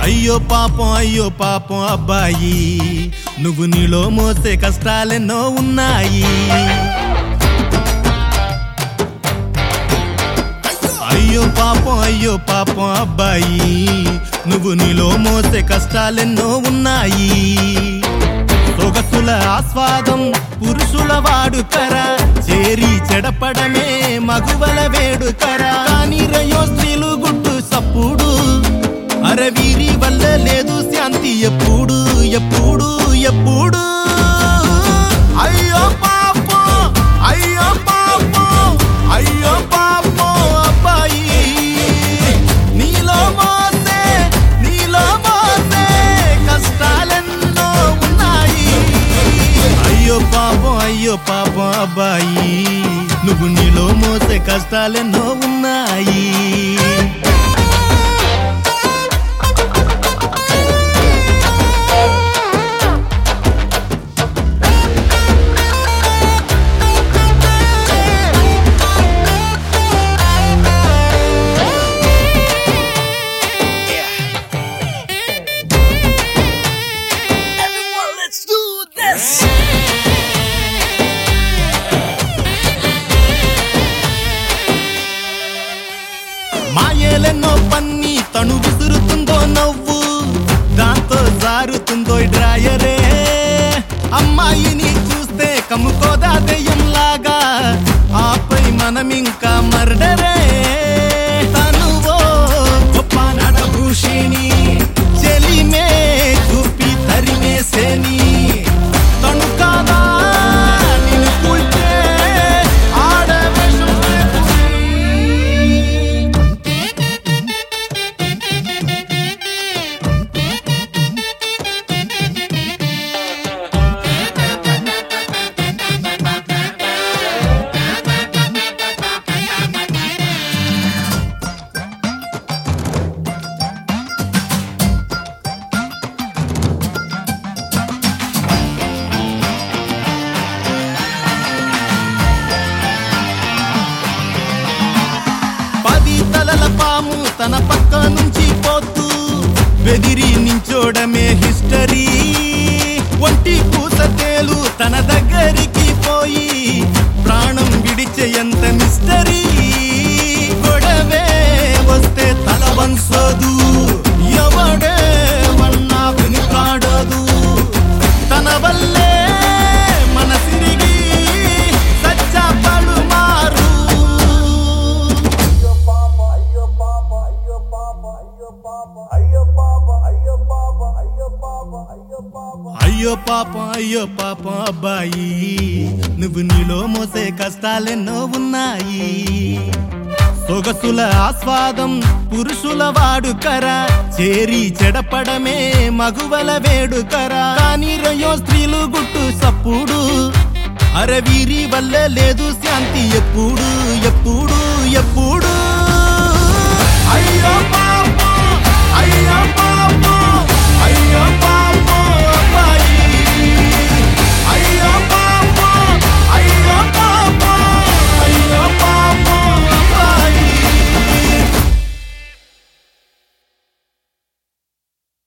అయ్యో పాపం అబ్బాయి, నువ్వు నీలో మోసే కష్టాలెన్నో ఉన్నాయి. అయ్యో పాపం అబ్బాయి, నువ్వు నీలో మోసే కష్టాలెన్నో ఉన్నాయి. సొగసుల ఆస్వాదం పురుషుల వాడుకరా, చేరి చెడపడమే మగువల వేడుకరా. కానీ రయో స్త్రీలు గుట్టు సప్పుడు, అరవీరి వల్ల లేదు శాంతి ఎప్పుడు ఎప్పుడు ఎప్పుడు. అయ్యో పాపం అబ్బాయి, నీలో మోసే కష్టాలెన్నో ఉన్నాయి. అయ్యో పాపం అబ్బాయి, నువ్వు నీలో మోసే కష్టాలెన్నో ఉన్నాయి. మాయేలెన్నో పన్ని తను విసురుతుందో నవ్వు, దాంతో జారుతుందో డ్రాయరే. అమ్మాయిని చూస్తే కమ్ముకోదా దెయ్యంలాగా, ఆపై మనమింకా మర్డరే. తనువో గొప్ప నడభూషిణి, చెలిమే చూపి తరిమేసేని. తను కాదా నిన్ను కూల్చే తలల పాము తన పక్క నుంచి పోతూ బెదిరి నించోడమే హిస్టరీ. ఒంటి పూస తేలు తన దగ్గరికి పోయి ప్రాణం విడిచే ఎంత మిస్టరీ. గొడవే వస్తే తల వంచదు, ఎవడే వన్నా వెనుకాడదు. తన వల్లే మనసిరిగి సచ్చాపడు మారు. అయ్యో పాపం అబ్బాయి, నువ్వు నీలో మోసే కష్టాలెన్నో ఉన్నాయి. సొగసుల ఆస్వాదం పురుషుల వాడుకరా, చేరి చెడపడమే మగువల వేడుకరా. కానీ రయో స్త్రీలు గుట్టు సప్పుడు, అరవీరి వల్ల లేదు శాంతి ఎప్పుడు ఎప్పుడు ఎప్పుడు. అయ్యో పాపం